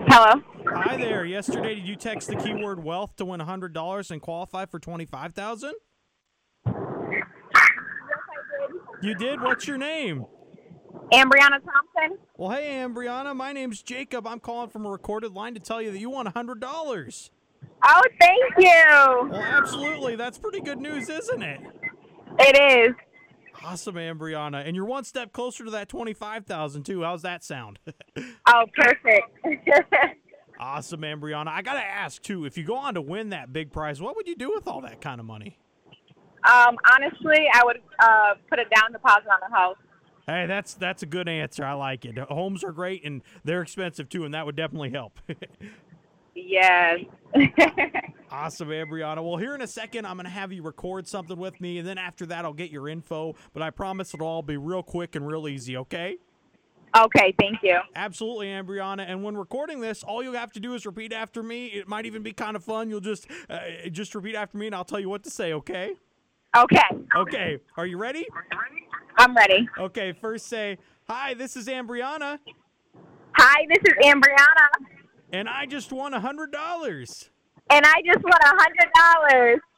Hello. Hi there. Yesterday, did you text the keyword wealth to win $100 and qualify for $25,000? You did? What's your name? Ambriana Thompson. Well, hey, Ambriana. My name's Jacob. I'm calling from a recorded line to tell you that you won $100. Oh, thank you. Well, absolutely. That's pretty good news, isn't it? It is. Awesome, Ambriana. And you're one step closer to that $25,000 too. How's that sound? Oh, perfect. Awesome, Ambriana. I got to ask, too, if you go on to win that big prize, what would you do with all that kind of money? Honestly, I would put a down deposit on the house. Hey, that's a good answer. I like it. Homes are great, and they're expensive, too, and that would definitely help. Yes. Awesome, Ambriana. Well, here in a second, I'm going to have you record something with me, and then after that, I'll get your info. But I promise it'll all be real quick and real easy, okay? Okay, thank you. Absolutely, Ambriana. And when recording this, all you have to do is repeat after me. It might even be kind of fun. You'll just repeat after me, and I'll tell you what to say, okay? Okay. Okay. Are you ready? I'm ready. Okay, first say, hi, this is Ambriana, Hi, this is Ambriana, and I just won $100. and I just won $100.